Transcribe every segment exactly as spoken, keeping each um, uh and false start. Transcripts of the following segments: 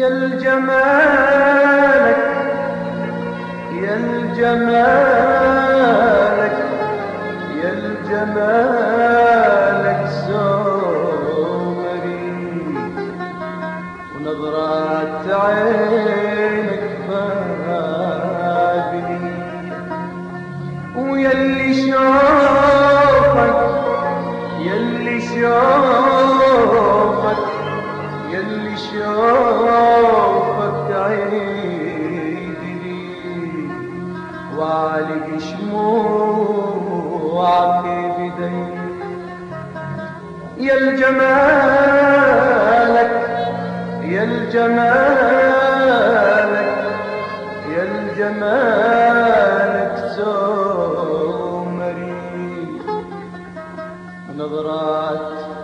الجمالك يا الجمالك يا الجمالك سومري ونظرات عينك فابني ويلي شوفك يلي شوفك يلي شوفك عيدني وعليك شموعك بدي يا الجمالك يا الجمالك يا الجمالك سومري نظرات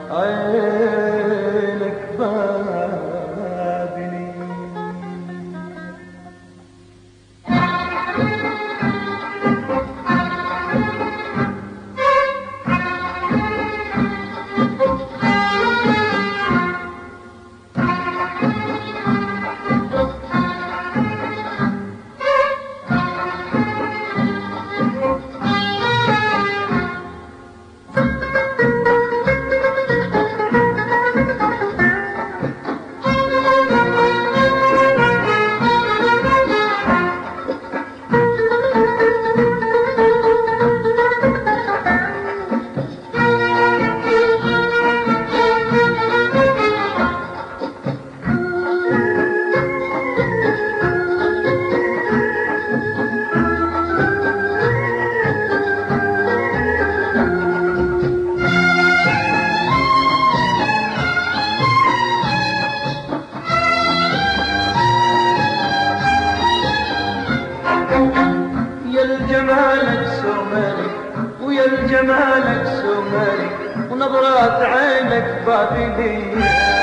عينك بابني جمالك سومري ويا الجمالك سومري ونظرات عينك بابلية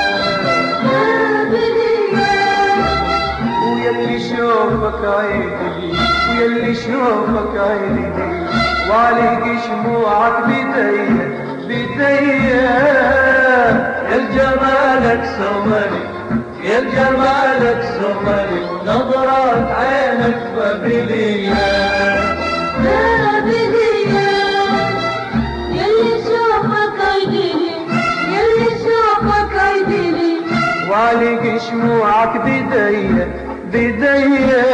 ويا اللي شوفك عيدي ويا اللي شوفك عيدي وعليك شموعك بدية بدية يا الجمالك سومري يا الجمالك سومري ونظرات عينك بابلية وعليك شموعك بدية بدية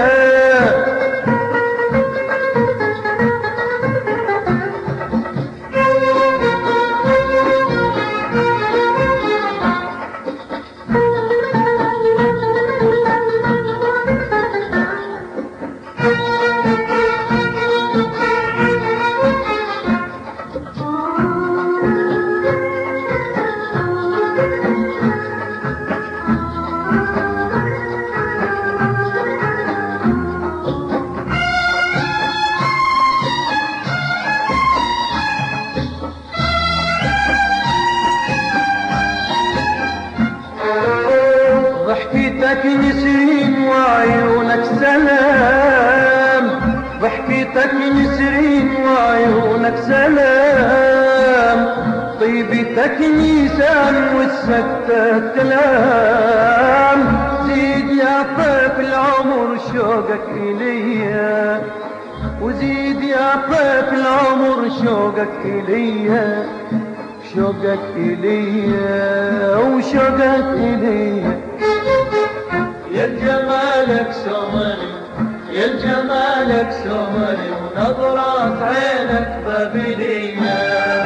ضحكتك نسرين وعيونك سلام ضحكتك نسرين وعيونك سلام طيبتك نيسان والسكتة كلام زيد يا طيف العمر شوقك إليا وزيد يا طيف العمر شوقك إليا شوقك إليا وشوقك إليا يا جمالك سومري يا جمالك سومري ونظرات عينك بابلية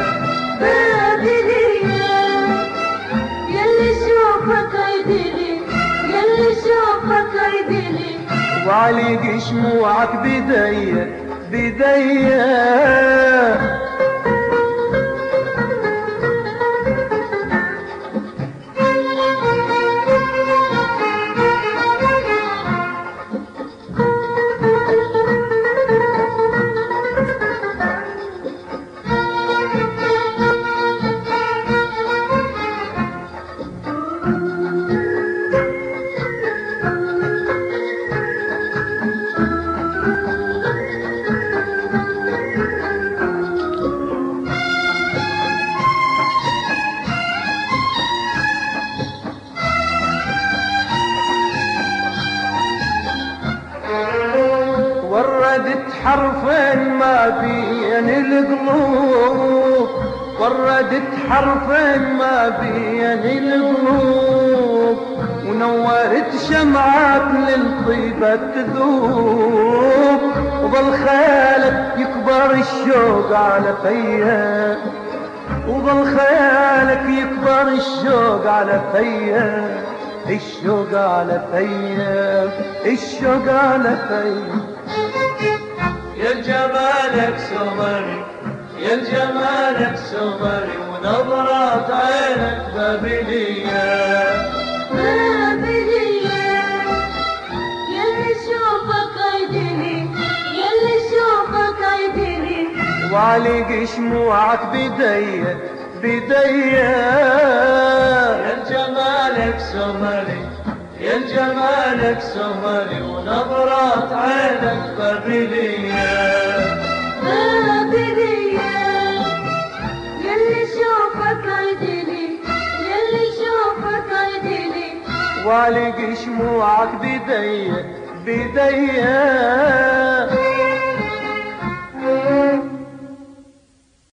بابلية يلي شوفك عيدلي يلي شوفك عيدلي وعليك شموعك بدية بدية القلوب، وردت حرفين ما بين القلوب، ونورت شمعات للطيبة تذوب، وظل خيالك يكبر الشوق على فيا، وظل خيالك يكبر الشوق على فيا، الشوق على فيا، الشوق على فيا. يا جمالك سمري، يا جمالك سمري، ونظرات عينك بابلية بابلية، يلي شوفك عيدني، يلي شوفك عيدني، وعليق شموعك بديا بديا. يا جمالك سمري، يا جمالك سمري، ونظرات عينك بابلية بابلية، يلي شوفك عيدني، يلي شوفك عيدني، وعليق شموعك بديا بديا.